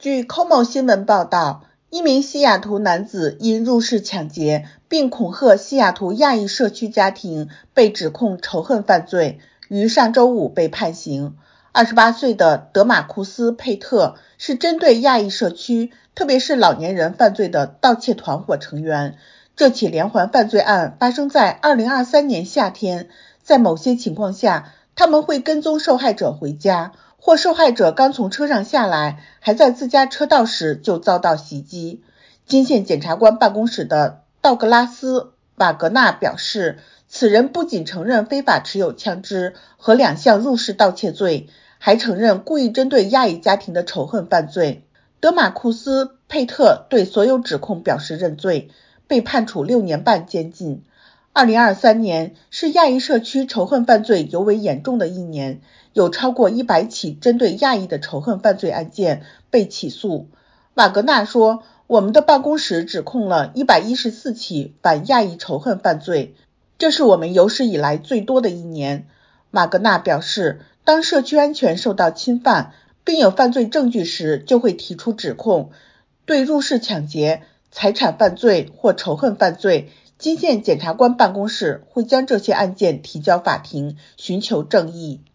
据 Como 新闻报道，一名西雅图男子因入室抢劫并恐吓西雅图亚裔社区家庭，被指控仇恨犯罪，于上周五被判刑。28岁的德马库斯·佩特是针对亚裔社区，特别是老年人犯罪的盗窃团伙成员。这起连环犯罪案发生在2023年夏天，在某些情况下，他们会跟踪受害者回家，或受害者刚从车上下来，还在自家车道时就遭到袭击。金县检察官办公室的道格拉斯·瓦格纳表示，此人不仅承认非法持有枪支和2项入室盗窃罪，还承认故意针对亚裔家庭的仇恨犯罪。德马库斯·佩特对所有指控表示认罪，被判处6年半监禁。2023年是亚裔社区仇恨犯罪尤为严重的一年，有超过100起针对亚裔的仇恨犯罪案件被起诉。瓦格纳说，我们的办公室指控了114起反亚裔仇恨犯罪，这是我们有史以来最多的一年。瓦格纳表示，当社区安全受到侵犯，并有犯罪证据时，就会提出指控。对入室抢劫、财产犯罪或仇恨犯罪，金县检察官办公室会将这些案件提交法庭，寻求正义。